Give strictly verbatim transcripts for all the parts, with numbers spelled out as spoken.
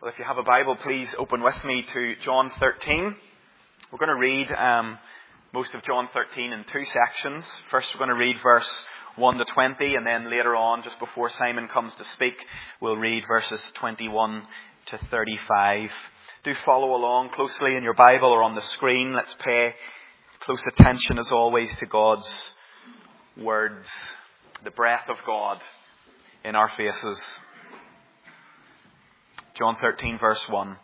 Well, if you have a Bible, please open with me to John thirteen. We're going to read um, most of John thirteen in two sections. First, we're going to read verse one to twenty, and then later on, just before Simon comes to speak, we'll read verses twenty-one to thirty-five. Do follow along closely in your Bible or on the screen. Let's pay close attention, as always, to God's words, the breath of God in our faces. John thirteen, verse one.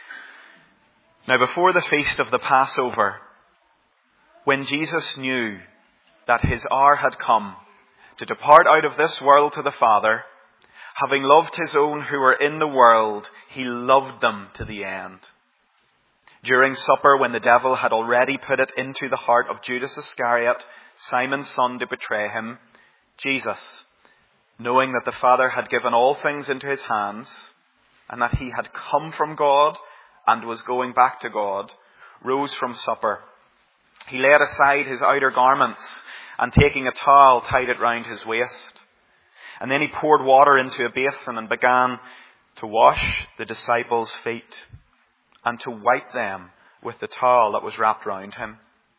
Now before the feast of the Passover, when Jesus knew that his hour had come to depart out of this world to the Father, having loved his own who were in the world, he loved them to the end. During supper, when the devil had already put it into the heart of Judas Iscariot, Simon's son, to betray him, Jesus, knowing that the Father had given all things into his hands, and that he had come from God and was going back to God, rose from supper. He laid aside his outer garments, and taking a towel, tied it round his waist. And then he poured water into a basin and began to wash the disciples' feet and to wipe them with the towel that was wrapped round him.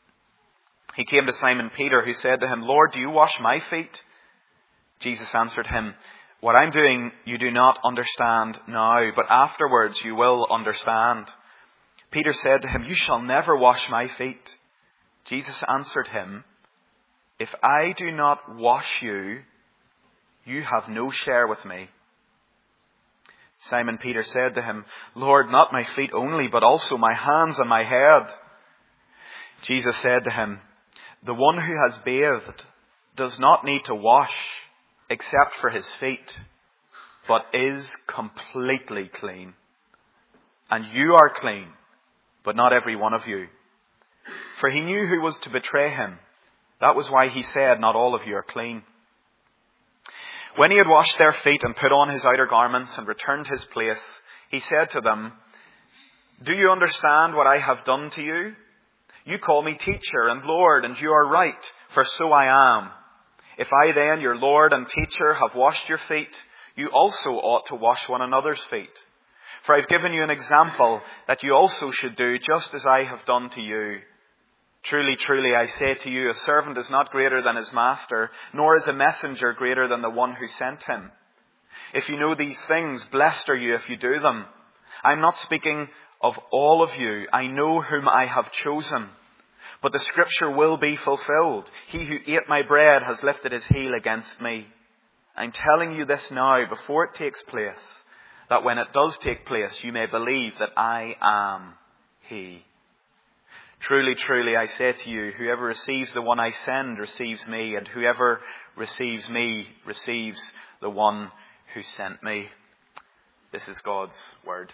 He came to Simon Peter, who said to him, "Lord, do you wash my feet?" Jesus answered him, "What I'm doing you do not understand now, but afterwards you will understand." Peter said to him, "You shall never wash my feet." Jesus answered him, "If I do not wash you, you have no share with me." Simon Peter said to him, "Lord, not my feet only, but also my hands and my head." Jesus said to him, "The one who has bathed does not need to wash except for his feet, but is completely clean. And you are clean, but not every one of you." For he knew who was to betray him. That was why he said, "Not all of you are clean." When he had washed their feet and put on his outer garments and returned to his place, he said to them, "Do you understand what I have done to you? You call me teacher and Lord, and you are right, for so I am. If I then, your Lord and teacher, have washed your feet, you also ought to wash one another's feet. For I've given you an example that you also should do just as I have done to you. Truly, truly, I say to you, a servant is not greater than his master, nor is a messenger greater than the one who sent him. If you know these things, blessed are you if you do them. I'm not speaking of all of you. I know whom I have chosen. But the scripture will be fulfilled. He who ate my bread has lifted his heel against me. I'm telling you this now before it takes place, that when it does take place, you may believe that I am he. Truly, truly, I say to you, whoever receives the one I send receives me, and whoever receives me receives the one who sent me." This is God's word.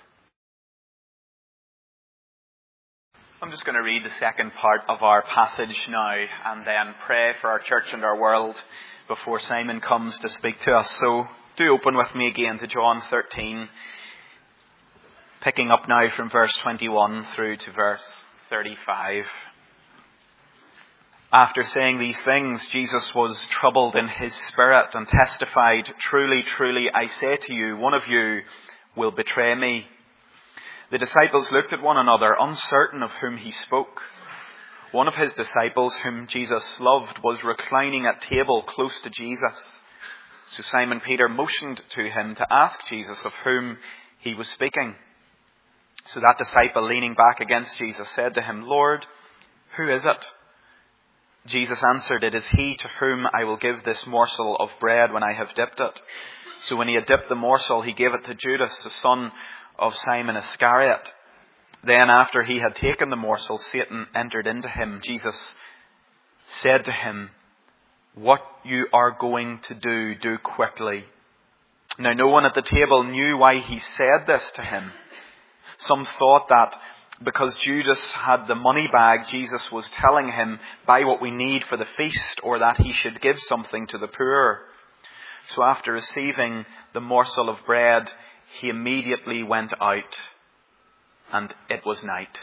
I'm just going to read the second part of our passage now and then pray for our church and our world before Simon comes to speak to us. So do open with me again to John thirteen, picking up now from verse twenty-one through to verse thirty-five. After saying these things, Jesus was troubled in his spirit and testified, "Truly, truly, I say to you, one of you will betray me." The disciples looked at one another, uncertain of whom he spoke. One of his disciples, whom Jesus loved, was reclining at table close to Jesus. So Simon Peter motioned to him to ask Jesus of whom he was speaking. So that disciple, leaning back against Jesus, said to him, "Lord, who is it?" Jesus answered, "It is he to whom I will give this morsel of bread when I have dipped it." So when he had dipped the morsel, he gave it to Judas, the son of Simon Iscariot. Then after he had taken the morsel, Satan entered into him. Jesus said to him, "What you are going to do, do quickly." Now no one at the table knew why he said this to him. Some thought that because Judas had the money bag, Jesus was telling him, "Buy what we need for the feast," or that he should give something to the poor. So after receiving the morsel of bread, he immediately went out, and it was night.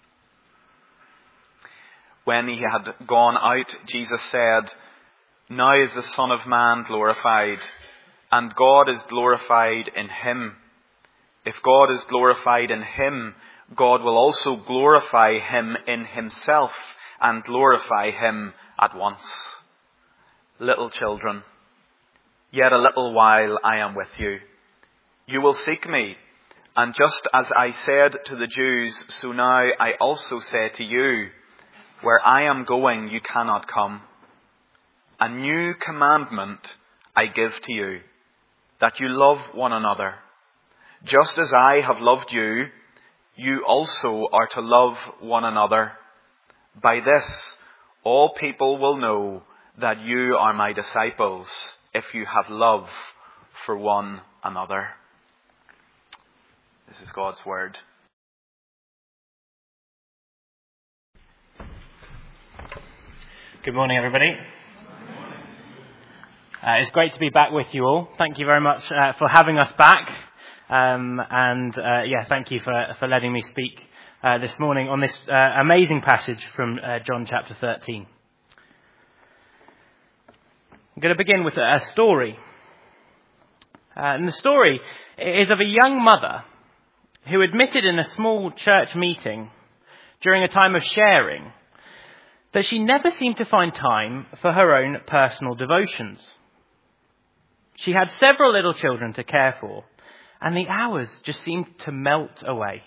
When he had gone out, Jesus said, "Now is the Son of Man glorified, and God is glorified in him. If God is glorified in him, God will also glorify him in himself and glorify him at once. Little children, yet a little while I am with you. You will seek me, and just as I said to the Jews, so now I also say to you, where I am going you cannot come. A new commandment I give to you, that you love one another. Just as I have loved you, you also are to love one another. By this, all people will know that you are my disciples, if you have love for one another. This is God's word. Good morning, everybody. Uh, it's great to be back with you all. Thank you very much uh, for having us back. Um, and uh, yeah, thank you for, for letting me speak uh, this morning on this uh, amazing passage from uh, John chapter thirteen. I'm going to begin with a story. Uh, and the story is of a young mother who admitted in a small church meeting during a time of sharing that she never seemed to find time for her own personal devotions. She had several little children to care for, and the hours just seemed to melt away.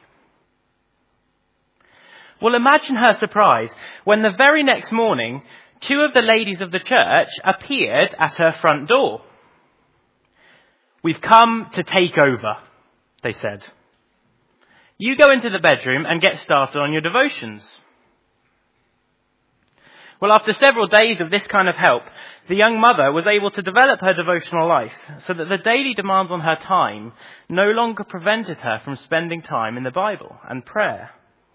Well, imagine her surprise when the very next morning, two of the ladies of the church appeared at her front door. "We've come to take over," they said. "You go into the bedroom and get started on your devotions." Well, after several days of this kind of help, the young mother was able to develop her devotional life so that the daily demands on her time no longer prevented her from spending time in the Bible and prayer.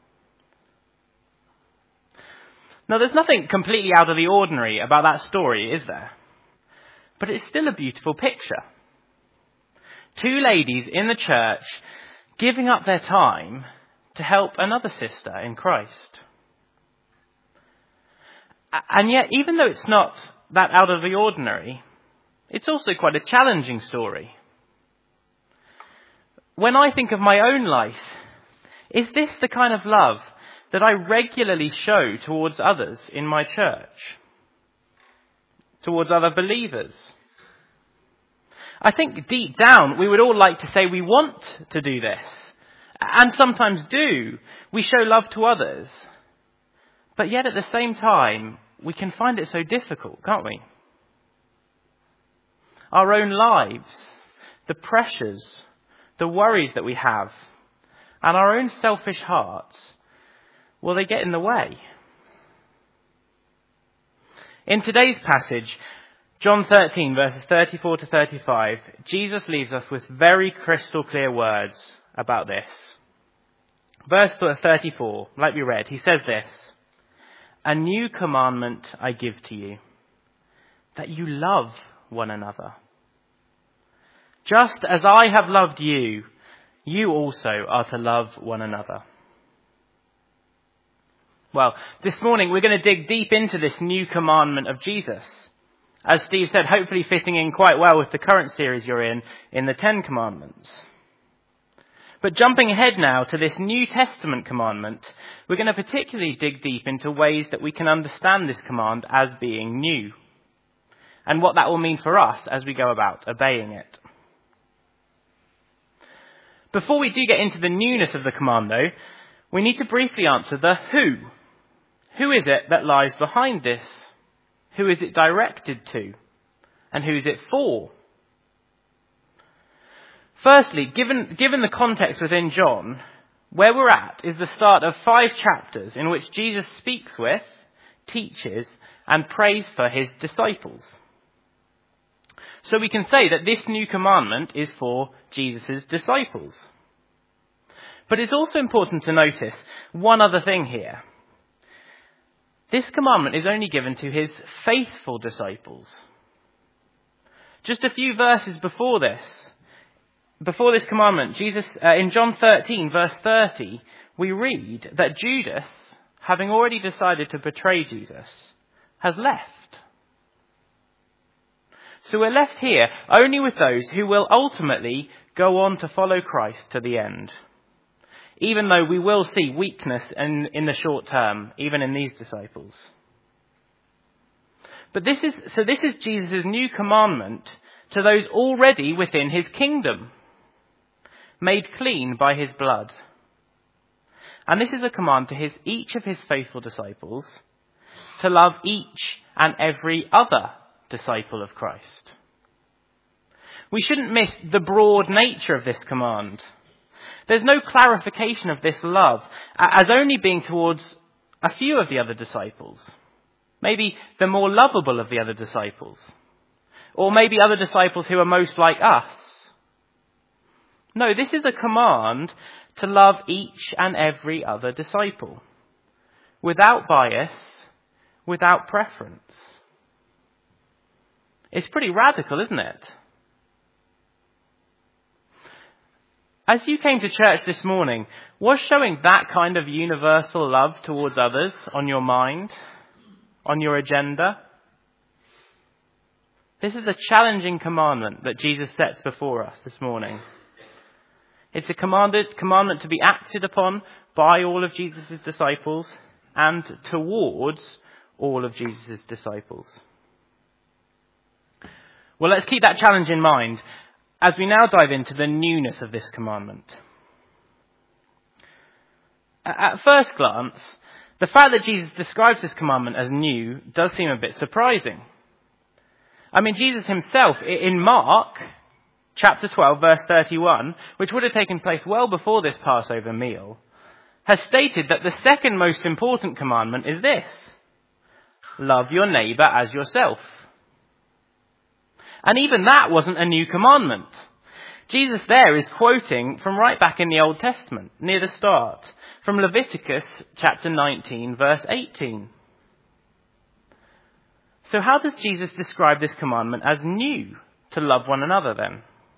Now, there's nothing completely out of the ordinary about that story, is there? But it's still a beautiful picture. Two ladies in the church giving up their time to help another sister in Christ. And yet, even though it's not that out of the ordinary, it's also quite a challenging story. When I think of my own life, is this the kind of love that I regularly show towards others in my church? Towards other believers? I think deep down we would all like to say we want to do this, and sometimes do. We show love to others. But yet at the same time, we can find it so difficult, can't we? Our own lives, the pressures, the worries that we have, and our own selfish hearts, well, they get in the way. In today's passage, John thirteen, verses thirty-four to thirty-five, Jesus leaves us with very crystal clear words about this. Verse thirty-four, like we read, he says this: "A new commandment I give to you, that you love one another. Just as I have loved you, you also are to love one another." Well, this morning we're going to dig deep into this new commandment of Jesus. As Steve said, hopefully fitting in quite well with the current series you're in, in the Ten Commandments. But jumping ahead now to this New Testament commandment, we're going to particularly dig deep into ways that we can understand this command as being new, and what that will mean for us as we go about obeying it. Before we do get into the newness of the command, though, we need to briefly answer the who. Who is it that lies behind this? Who is it directed to? And who is it for? Firstly, given, given the context within John, where we're at is the start of five chapters in which Jesus speaks with, teaches, and prays for his disciples. So we can say that this new commandment is for Jesus' disciples. But it's also important to notice one other thing here. This commandment is only given to his faithful disciples. Just a few verses before this, Before this commandment, Jesus, uh, in John thirteen, verse thirty, we read that Judas, having already decided to betray Jesus, has left. So we're left here only with those who will ultimately go on to follow Christ to the end, even though we will see weakness in, in the short term, even in these disciples. But this is, so this is Jesus' new commandment to those already within his kingdom, made clean by his blood. And this is a command to his, each of his faithful disciples to love each and every other disciple of Christ. We shouldn't miss the broad nature of this command. There's no clarification of this love as only being towards a few of the other disciples. Maybe the more lovable of the other disciples. Or maybe other disciples who are most like us. No, this is a command to love each and every other disciple. Without bias, without preference. It's pretty radical, isn't it? As you came to church this morning, was showing that kind of universal love towards others on your mind, on your agenda? This is a challenging commandment that Jesus sets before us this morning. It's a commanded, commandment to be acted upon by all of Jesus' disciples and towards all of Jesus' disciples. Well, let's keep that challenge in mind as we now dive into the newness of this commandment. At first glance, the fact that Jesus describes this commandment as new does seem a bit surprising. I mean, Jesus himself, in Mark chapter twelve, verse thirty-one, which would have taken place well before this Passover meal, has stated that the second most important commandment is this: love your neighbour as yourself. And even that wasn't a new commandment. Jesus there is quoting from right back in the Old Testament, near the start, from Leviticus chapter nineteen, verse eighteen. So how does Jesus describe this commandment as new to love one another then?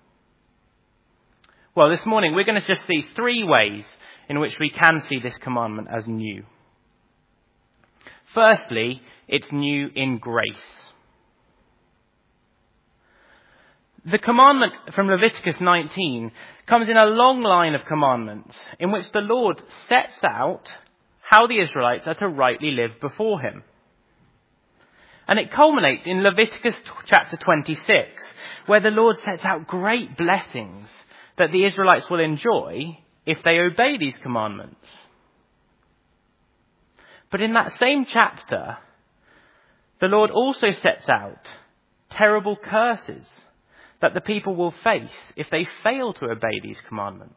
Well, this morning we're going to just see three ways in which we can see this commandment as new. Firstly, it's new in grace. The commandment from Leviticus nineteen comes in a long line of commandments in which the Lord sets out how the Israelites are to rightly live before him. And it culminates in Leviticus chapter twenty-six, where the Lord sets out great blessings that the Israelites will enjoy if they obey these commandments. But in that same chapter, the Lord also sets out terrible curses that the people will face if they fail to obey these commandments.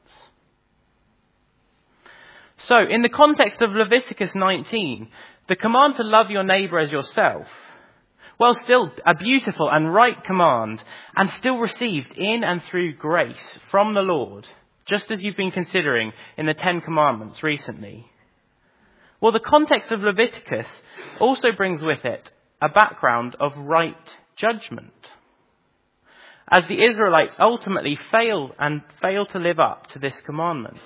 So, in the context of Leviticus nineteen, the command to love your neighbour as yourself, well, still a beautiful and right command, and still received in and through grace from the Lord, just as you've been considering in the Ten Commandments recently. Well, the context of Leviticus also brings with it a background of right judgment, as the Israelites ultimately fail and fail to live up to this commandment.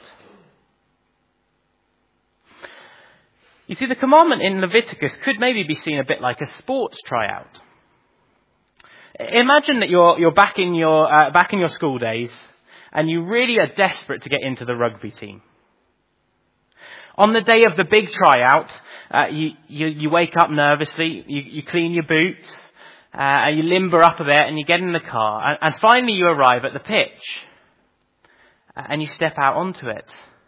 You see, the commandment in Leviticus could maybe be seen a bit like a sports tryout. Imagine that you're you're back in your uh, back in your school days, and you really are desperate to get into the rugby team. On the day of the big tryout, uh, you, you you wake up nervously, you, you clean your boots, uh, and you limber up a bit, and you get in the car, and, and finally you arrive at the pitch, and you step out onto it.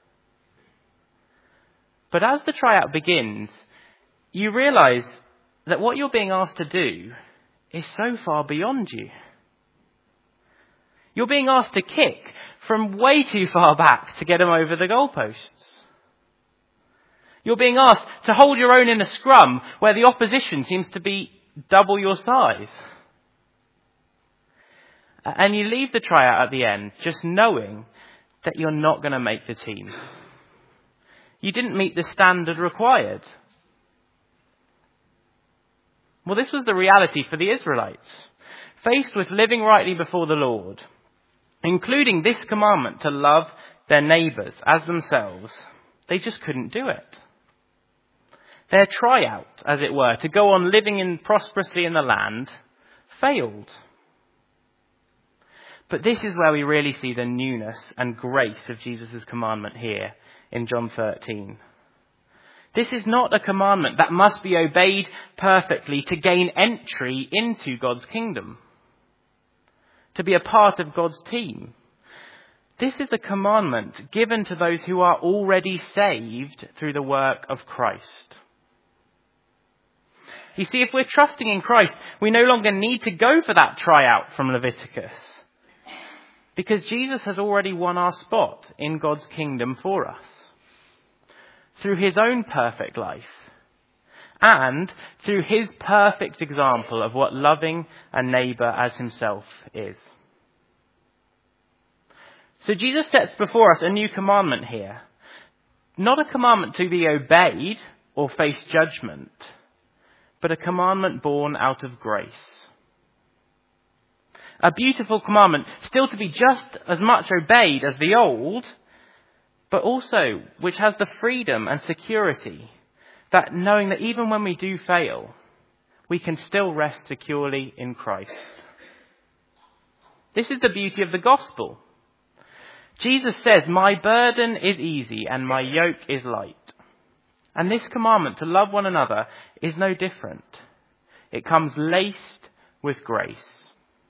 But as the tryout begins, you realise that what you're being asked to do is so far beyond you. You're being asked to kick from way too far back to get them over the goalposts. You're being asked to hold your own in a scrum where the opposition seems to be double your size. And you leave the tryout at the end just knowing that you're not going to make the team. You didn't meet the standard required. Well, this was the reality for the Israelites. Faced with living rightly before the Lord, including this commandment to love their neighbours as themselves, they just couldn't do it. Their tryout, as it were, to go on living in prosperously in the land, failed. But this is where we really see the newness and grace of Jesus' commandment here in John thirteen. This is not a commandment that must be obeyed perfectly to gain entry into God's kingdom, to be a part of God's team. This is a commandment given to those who are already saved through the work of Christ. You see, if we're trusting in Christ, we no longer need to go for that tryout from Leviticus, because Jesus has already won our spot in God's kingdom for us through his own perfect life and through his perfect example of what loving a neighbour as himself is. So Jesus sets before us a new commandment here. Not a commandment to be obeyed or face judgment, but a commandment born out of grace. A beautiful commandment, still to be just as much obeyed as the old, but also which has the freedom and security that knowing that even when we do fail, we can still rest securely in Christ. This is the beauty of the gospel. Jesus says, "My burden is easy and my yoke is light." And this commandment to love one another is no different. It comes laced with grace.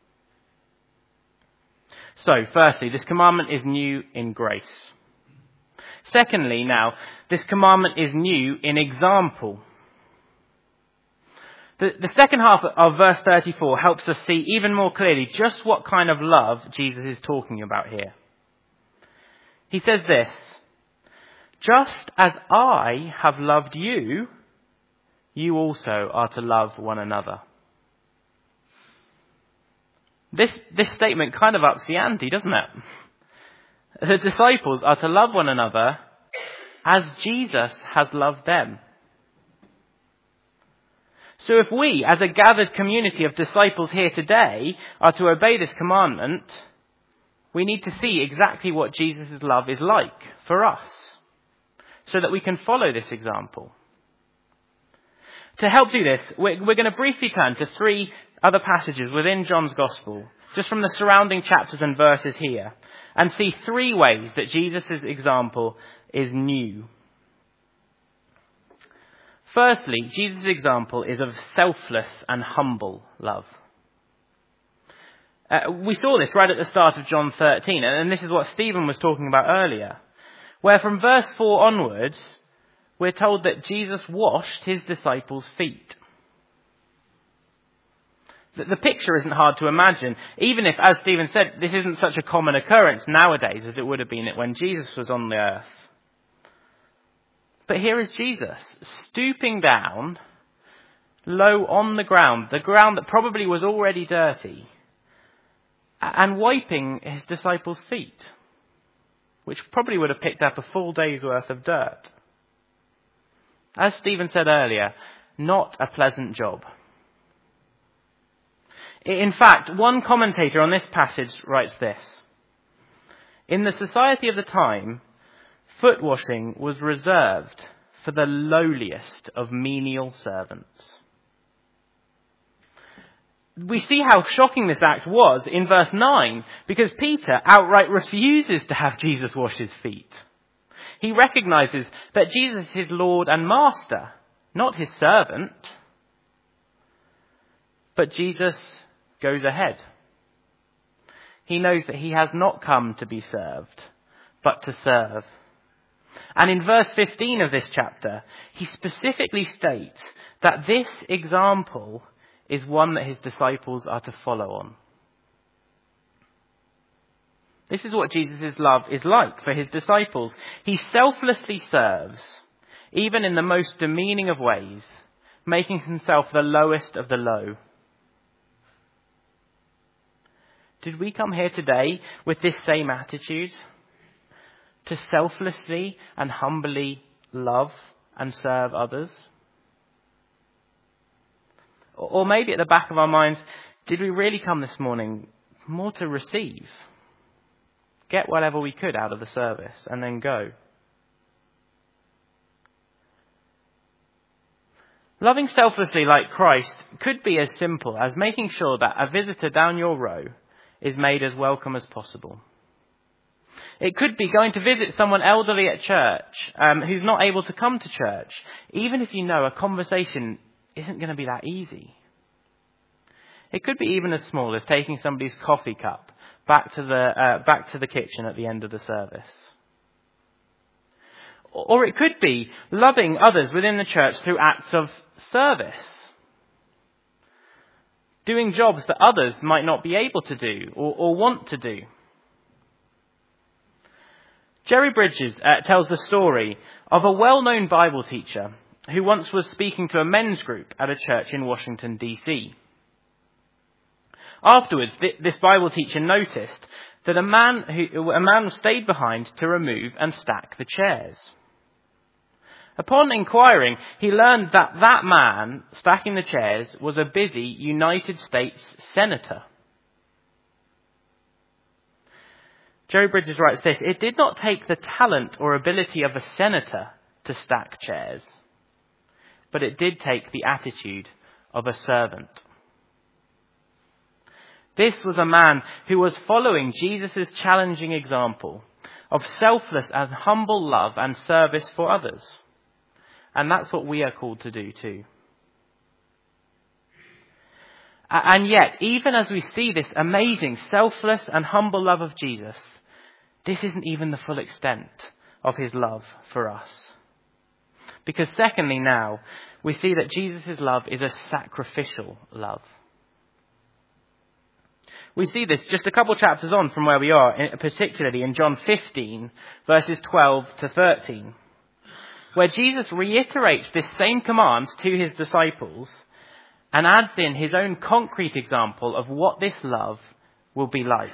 So, firstly, this commandment is new in grace. Secondly, now, this commandment is new in example. The, the second half of verse thirty-four helps us see even more clearly just what kind of love Jesus is talking about here. He says this, "Just as I have loved you, you also are to love one another." This, this statement kind of ups the ante, doesn't it? The disciples are to love one another as Jesus has loved them. So if we, as a gathered community of disciples here today, are to obey this commandment, we need to see exactly what Jesus' love is like for us, so that we can follow this example. To help do this, we're, we're going to briefly turn to three other passages within John's Gospel, just from the surrounding chapters and verses here, and see three ways that Jesus' example is new. Firstly, Jesus' example is of selfless and humble love. Uh, we saw this right at the start of John thirteen, and this is what Stephen was talking about earlier, where from verse four onwards, we're told that Jesus washed his disciples' feet. The picture isn't hard to imagine, even if, as Stephen said, this isn't such a common occurrence nowadays as it would have been when Jesus was on the earth. But here is Jesus, stooping down, low on the ground, the ground that probably was already dirty, and wiping his disciples' feet, which probably would have picked up a full day's worth of dirt. As Stephen said earlier, not a pleasant job. In fact, one commentator on this passage writes this: "In the society of the time, foot washing was reserved for the lowliest of menial servants." We see how shocking this act was in verse nine, because Peter outright refuses to have Jesus wash his feet. He recognizes that Jesus is his Lord and Master, not his servant. But Jesus goes ahead. He knows that he has not come to be served, but to serve. And in verse fifteen of this chapter, he specifically states that this example is one that his disciples are to follow on. This is what Jesus' love is like for his disciples. He selflessly serves, even in the most demeaning of ways, making himself the lowest of the low. Did we come here today with this same attitude? To selflessly and humbly love and serve others? Or maybe at the back of our minds, did we really come this morning more to receive? Get whatever we could out of the service and then go? Loving selflessly like Christ could be as simple as making sure that a visitor down your row is made as welcome as possible. It could be going to visit someone elderly at church um, who's not able to come to church, even if you know a conversation isn't going to be that easy. It could be even as small as taking somebody's coffee cup back to the uh, back to the kitchen at the end of the service. Or it could be loving others within the church through acts of service. Doing jobs that others might not be able to do or, or want to do. Jerry Bridges uh, tells the story of a well-known Bible teacher who once was speaking to a men's group at a church in Washington, D C. Afterwards, th- this Bible teacher noticed that a man, who, a man stayed behind to remove and stack the chairs. Upon inquiring, he learned that that man stacking the chairs was a busy United States senator. Jerry Bridges writes this: "It did not take the talent or ability of a senator to stack chairs, but it did take the attitude of a servant." This was a man who was following Jesus' challenging example of selfless and humble love and service for others. And that's what we are called to do too. And yet, even as we see this amazing, selfless and humble love of Jesus, this isn't even the full extent of his love for us. Because secondly now, we see that Jesus' love is a sacrificial love. We see this just a couple chapters on from where we are, particularly in John fifteen, verses twelve to thirteen. Where Jesus reiterates this same command to his disciples and adds in his own concrete example of what this love will be like.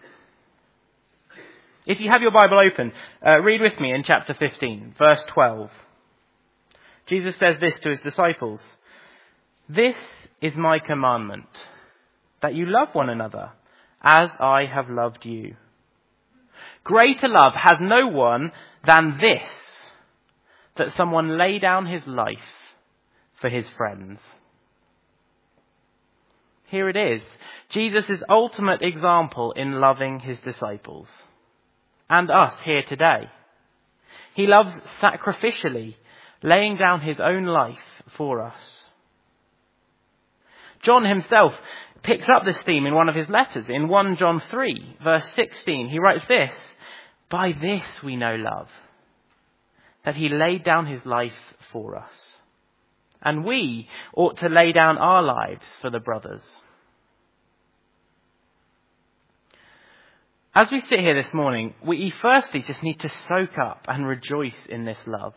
If you have your Bible open, uh, read with me in chapter fifteen, verse twelve. Jesus says this to his disciples: "This is my commandment, that you love one another as I have loved you. Greater love has no one than this, that someone lay down his life for his friends." Here it is, Jesus' ultimate example in loving his disciples. And us here today. He loves sacrificially, laying down his own life for us. John himself picks up this theme in one of his letters. In First John three, verse sixteen, he writes this: "By this we know love, that he laid down his life for us. And we ought to lay down our lives for the brothers." As we sit here this morning, we firstly just need to soak up and rejoice in this love.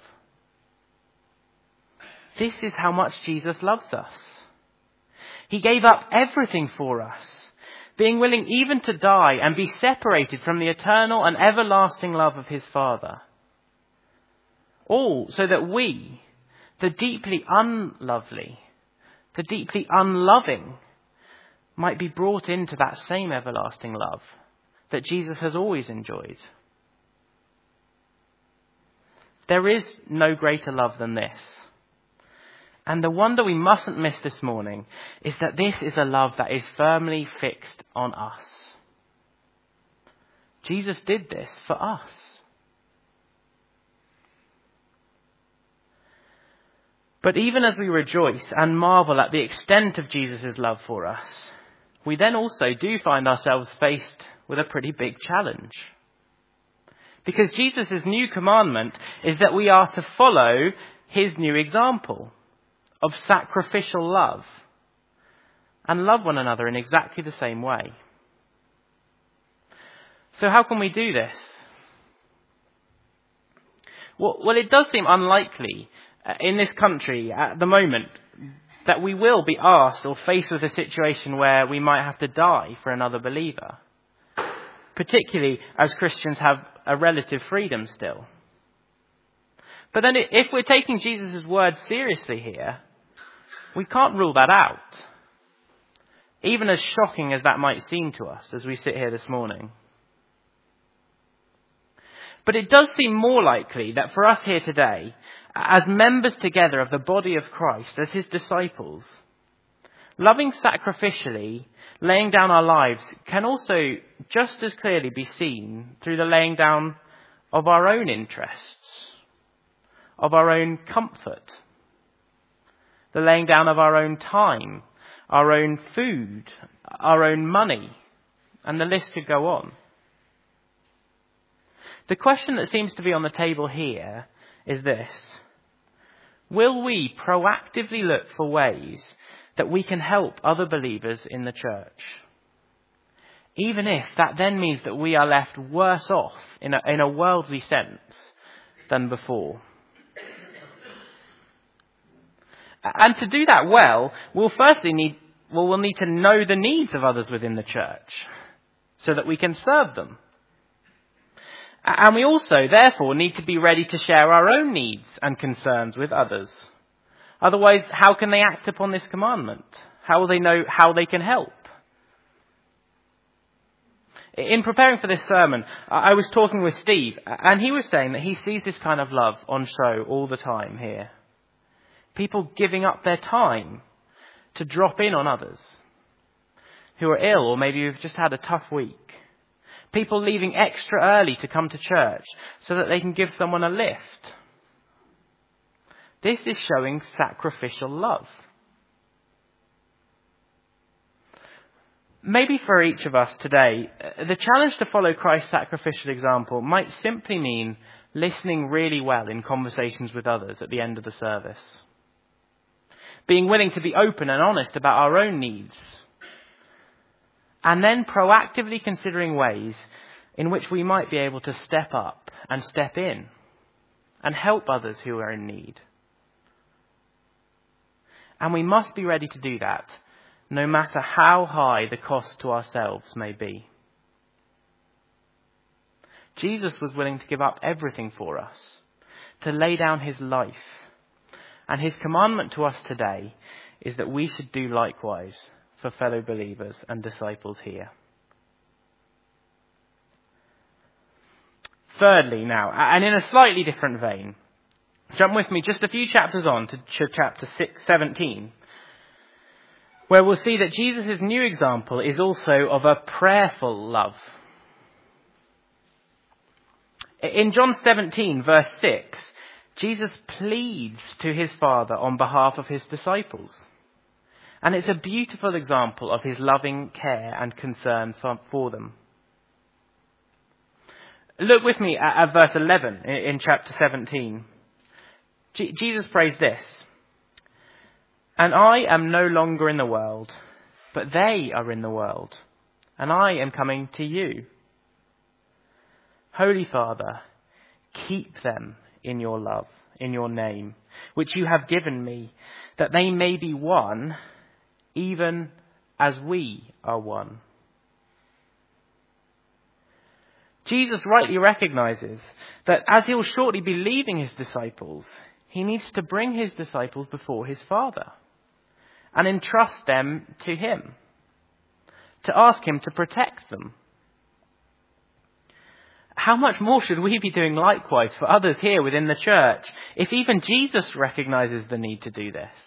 This is how much Jesus loves us. He gave up everything for us, being willing even to die and be separated from the eternal and everlasting love of his Father. All so that we, the deeply unlovely, the deeply unloving, might be brought into that same everlasting love that Jesus has always enjoyed. There is no greater love than this. And the wonder we mustn't miss this morning is that this is a love that is firmly fixed on us. Jesus did this for us. But even as we rejoice and marvel at the extent of Jesus' love for us, we then also do find ourselves faced with a pretty big challenge. Because Jesus' new commandment is that we are to follow his new example of sacrificial love and love one another in exactly the same way. So how can we do this? Well, well it does seem unlikely in this country at the moment that we will be asked or faced with a situation where we might have to die for another believer. Particularly as Christians have a relative freedom still. But then if we're taking Jesus' words seriously here, we can't rule that out. Even as shocking as that might seem to us as we sit here this morning. But it does seem more likely that for us here today, as members together of the body of Christ, as his disciples, loving sacrificially, laying down our lives, can also just as clearly be seen through the laying down of our own interests, of our own comfort, the laying down of our own time, our own food, our own money, and the list could go on. The question that seems to be on the table here is this: will we proactively look for ways that we can help other believers in the church, even if that then means that we are left worse off in a, in a worldly sense than before? And to do that well, we'll firstly need, well, we'll need to know the needs of others within the church so that we can serve them. And we also, therefore, need to be ready to share our own needs and concerns with others. Otherwise, how can they act upon this commandment? How will they know how they can help? In preparing for this sermon, I was talking with Steve, and he was saying that he sees this kind of love on show all the time here. People giving up their time to drop in on others who are ill or maybe who've just had a tough week. People leaving extra early to come to church so that they can give someone a lift. This is showing sacrificial love. Maybe for each of us today, the challenge to follow Christ's sacrificial example might simply mean listening really well in conversations with others at the end of the service. Being willing to be open and honest about our own needs. And then proactively considering ways in which we might be able to step up and step in and help others who are in need. And we must be ready to do that, no matter how high the cost to ourselves may be. Jesus was willing to give up everything for us, to lay down his life. And his commandment to us today is that we should do likewise for fellow believers and disciples here. Thirdly now, and in a slightly different vein, jump with me just a few chapters on to chapter six, seventeen, where we'll see that Jesus' new example is also of a prayerful love. In John seventeen, verse six, Jesus pleads to his Father on behalf of his disciples. And it's a beautiful example of his loving care and concern for, for them. Look with me at, at verse eleven in, in chapter seventeen. G- Jesus prays this: "And I am no longer in the world, but they are in the world, and I am coming to you. Holy Father, keep them in your love, in your name, which you have given me, that they may be one, even as we are one." Jesus rightly recognizes that as he will shortly be leaving his disciples, he needs to bring his disciples before his Father and entrust them to him, to ask him to protect them. How much more should we be doing likewise for others here within the church, if even Jesus recognizes the need to do this?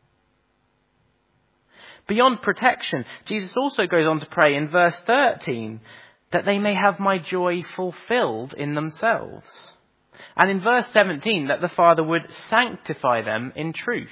Beyond protection, Jesus also goes on to pray in verse thirteen that they may have my joy fulfilled in themselves. And in verse seventeen, that the Father would sanctify them in truth.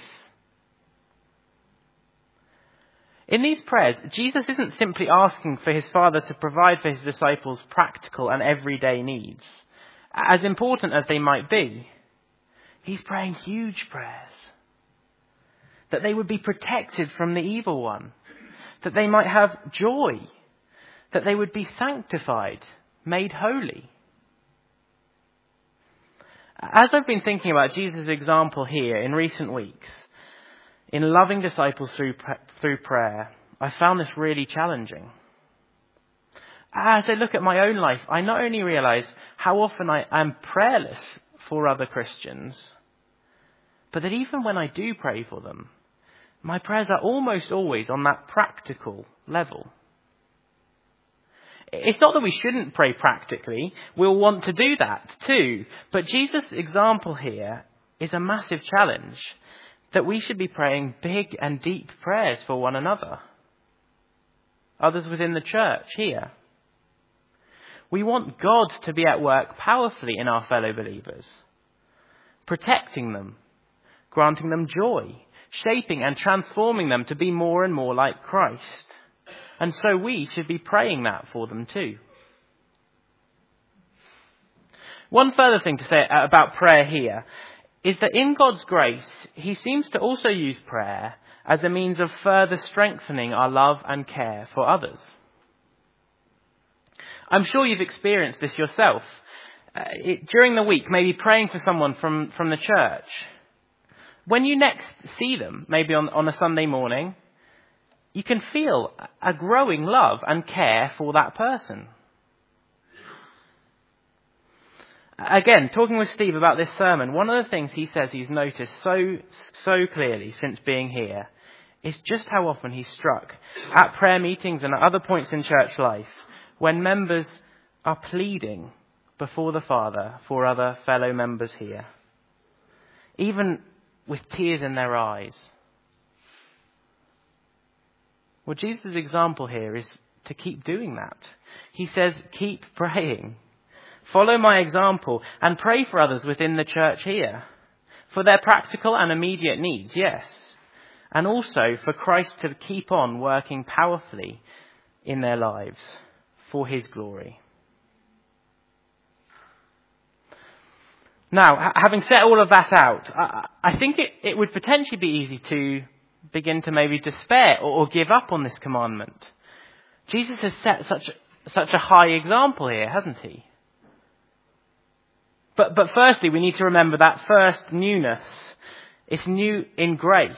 In these prayers, Jesus isn't simply asking for his Father to provide for his disciples practical and everyday needs, as important as they might be. He's praying huge prayers. That they would be protected from the evil one. That they might have joy. That they would be sanctified, made holy. As I've been thinking about Jesus' example here in recent weeks, in loving disciples through through prayer, I found this really challenging. As I look at my own life, I not only realize how often I am prayerless for other Christians, but that even when I do pray for them, my prayers are almost always on that practical level. It's not that we shouldn't pray practically. We'll want to do that too. But Jesus' example here is a massive challenge. that we should be praying big and deep prayers for one another, others within the church here. We want God to be at work powerfully in our fellow believers, protecting them, granting them joy, shaping and transforming them to be more and more like Christ. And so we should be praying that for them too. One further thing to say about prayer here is that in God's grace, he seems to also use prayer as a means of further strengthening our love and care for others. I'm sure you've experienced this yourself. Uh, it, during the week, maybe praying for someone from, from the church. When you next see them, maybe on, on a Sunday morning, you can feel a growing love and care for that person. Again, talking with Steve about this sermon, one of the things he says he's noticed so, so clearly since being here is just how often he's struck at prayer meetings and at other points in church life when members are pleading before the Father for other fellow members here, even with tears in their eyes. Well, Jesus' example here is to keep doing that. He says, keep praying. Follow my example and pray for others within the church here, for their practical and immediate needs, yes, and also for Christ to keep on working powerfully in their lives for his glory. Now, having set all of that out, I think it, it would potentially be easy to begin to maybe despair or, or give up on this commandment. Jesus has set such, such a high example here, hasn't he? But, but firstly, we need to remember that first newness is new in grace.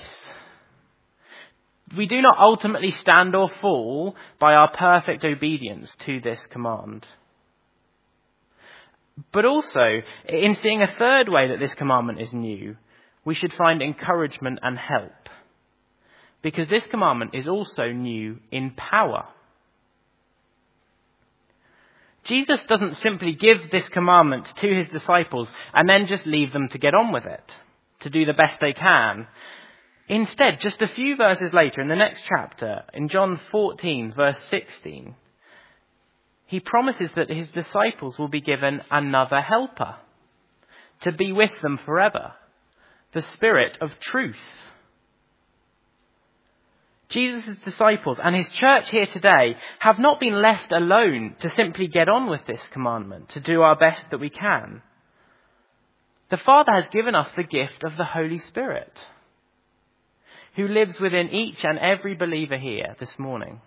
We do not ultimately stand or fall by our perfect obedience to this command. But also, in seeing a third way that this commandment is new, we should find encouragement and help. Because this commandment is also new in power. Jesus doesn't simply give this commandment to his disciples and then just leave them to get on with it, to do the best they can. Instead, just a few verses later in the next chapter, in John fourteen, verse sixteen, he promises that his disciples will be given another helper to be with them forever, the Spirit of truth. Jesus' disciples and his church here today have not been left alone to simply get on with this commandment, to do our best that we can. The Father has given us the gift of the Holy Spirit, who lives within each and every believer here this morning.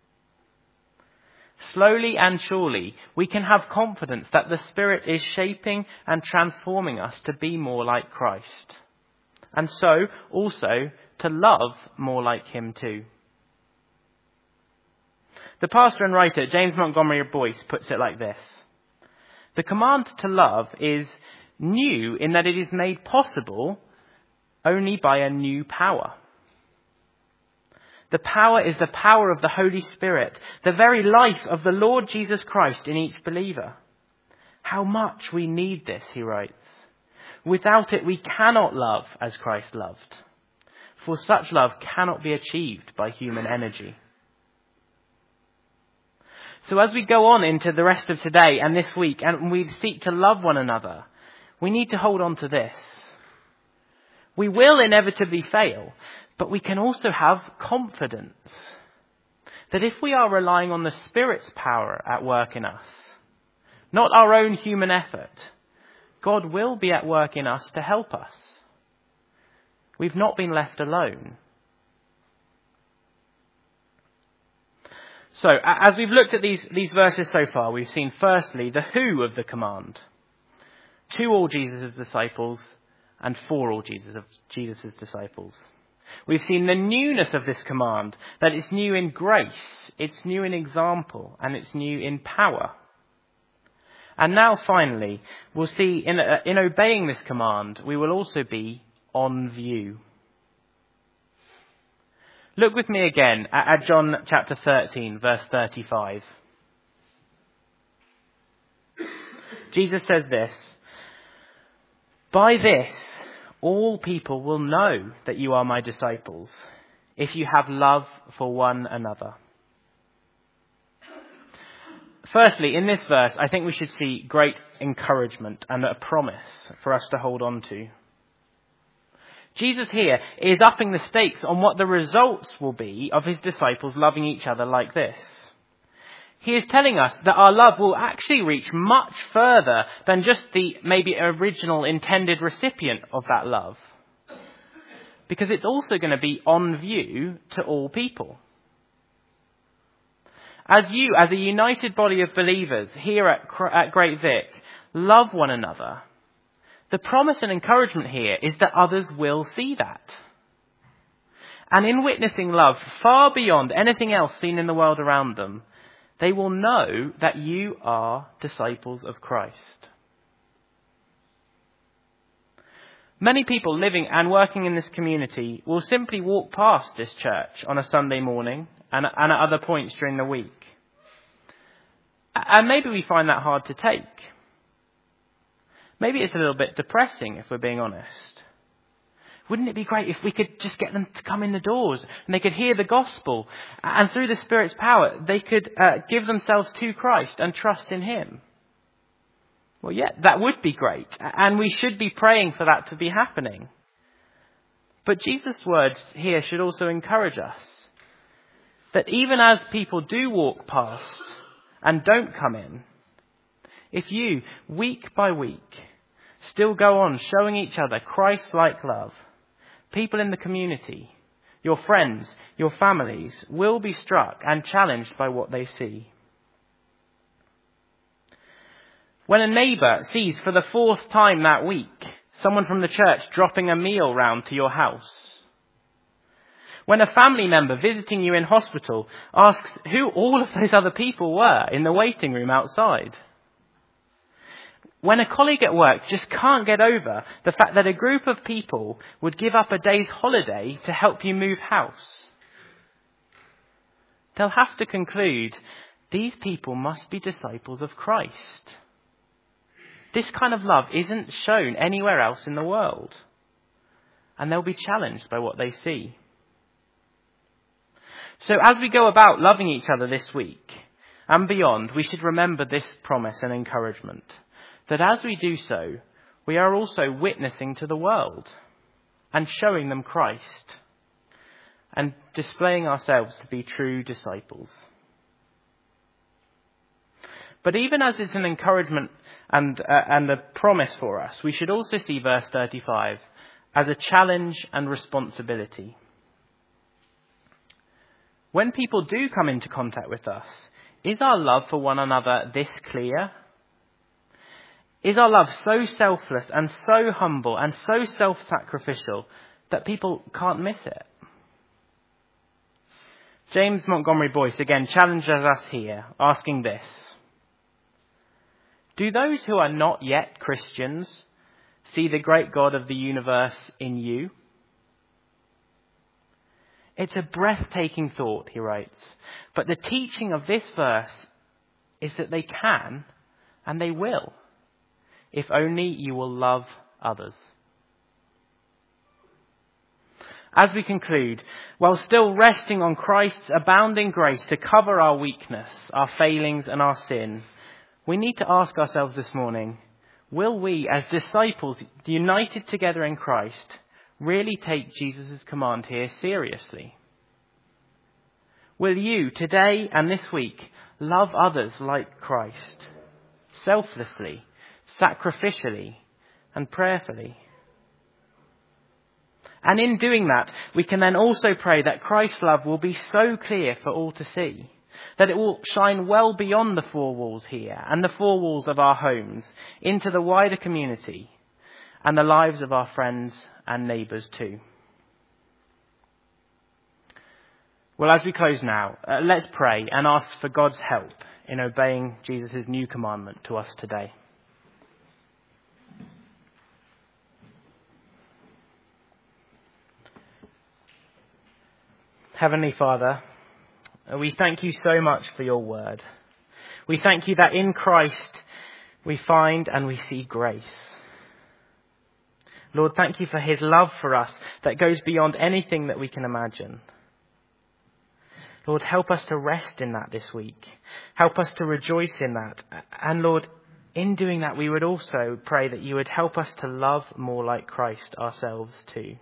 Slowly and surely, we can have confidence that the Spirit is shaping and transforming us to be more like Christ. And so, also, to love more like him too. The pastor and writer James Montgomery Boyce puts it like this. The command to love is new in that it is made possible only by a new power. The power is the power of the Holy Spirit, the very life of the Lord Jesus Christ in each believer. How much we need this, he writes. Without it, we cannot love as Christ loved. For such love cannot be achieved by human energy. So as we go on into the rest of today and this week, and we seek to love one another, we need to hold on to this. We will inevitably fail, but we can also have confidence that if we are relying on the Spirit's power at work in us, not our own human effort, God will be at work in us to help us. We've not been left alone. So, as we've looked at these, these verses so far, we've seen firstly the who of the command. To all Jesus' disciples and for all Jesus of Jesus' disciples. We've seen the newness of this command, that it's new in grace, it's new in example, and it's new in power. And now finally, we'll see in, uh, in obeying this command, we will also be on view. Look with me again at, at John chapter thirteen, verse thirty-five. Jesus says this, "By this all people will know that you are my disciples if you have love for one another. Firstly, in this verse, I think we should see great encouragement and a promise for us to hold on to. Jesus here is upping the stakes on what the results will be of his disciples loving each other like this. He is telling us that our love will actually reach much further than just the maybe original intended recipient of that love. Because it's also going to be on view to all people. As you, as a united body of believers here at, at Great Vic, love one another, the promise and encouragement here is that others will see that. And in witnessing love far beyond anything else seen in the world around them, they will know that you are disciples of Christ. Many people living and working in this community will simply walk past this church on a Sunday morning and, and at other points during the week. And maybe we find that hard to take. Maybe it's a little bit depressing, if we're being honest. Wouldn't it be great if we could just get them to come in the doors and they could hear the gospel, and through the Spirit's power they could uh, give themselves to Christ and trust in him? Well, yeah, that would be great, and we should be praying for that to be happening. But Jesus' words here should also encourage us that even as people do walk past and don't come in, if you, week by week, still go on showing each other Christ-like love, people in the community, your friends, your families, will be struck and challenged by what they see. When a neighbour sees for the fourth time that week someone from the church dropping a meal round to your house, when a family member visiting you in hospital asks who all of those other people were in the waiting room outside, when a colleague at work just can't get over the fact that a group of people would give up a day's holiday to help you move house, they'll have to conclude these people must be disciples of Christ. This kind of love isn't shown anywhere else in the world, and they'll be challenged by what they see. So as we go about loving each other this week and beyond, we should remember this promise and encouragement, that as we do so, we are also witnessing to the world and showing them Christ and displaying ourselves to be true disciples. But even as it's an encouragement and, uh, and a promise for us, we should also see verse thirty-five as a challenge and responsibility. When people do come into contact with us, is our love for one another this clear? Is our love so selfless and so humble and so self-sacrificial that people can't miss it? James Montgomery Boyce again challenges us here, asking this: do those who are not yet Christians see the great God of the universe in you? It's a breathtaking thought, he writes, but the teaching of this verse is that they can and they will, if only you will love others. As we conclude, while still resting on Christ's abounding grace to cover our weakness, our failings and our sin, we need to ask ourselves this morning, will we as disciples united together in Christ really take Jesus' command here seriously? Will you today and this week love others like Christ, selflessly, sacrificially and prayerfully? And in doing that, we can then also pray that Christ's love will be so clear for all to see, that it will shine well beyond the four walls here and the four walls of our homes into the wider community and the lives of our friends and neighbours too. Well, as we close now, uh, let's pray and ask for God's help in obeying Jesus' new commandment to us today. Heavenly Father, we thank you so much for your word. We thank you that in Christ we find and we see grace. Lord, thank you for his love for us that goes beyond anything that we can imagine. Lord, help us to rest in that this week. Help us to rejoice in that. And Lord, in doing that, we would also pray that you would help us to love more like Christ ourselves too.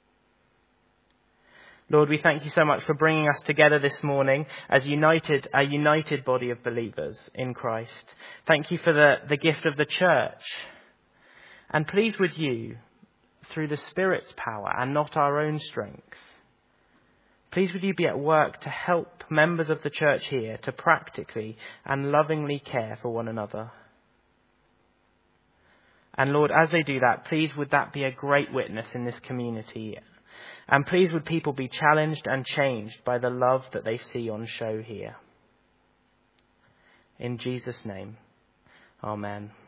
Lord, we thank you so much for bringing us together this morning as united, a united body of believers in Christ. Thank you for the, the gift of the church. And please would you, through the Spirit's power and not our own strength, please would you be at work to help members of the church here to practically and lovingly care for one another. And Lord, as they do that, please would that be a great witness in this community. And please would people be challenged and changed by the love that they see on show here. In Jesus' name, amen.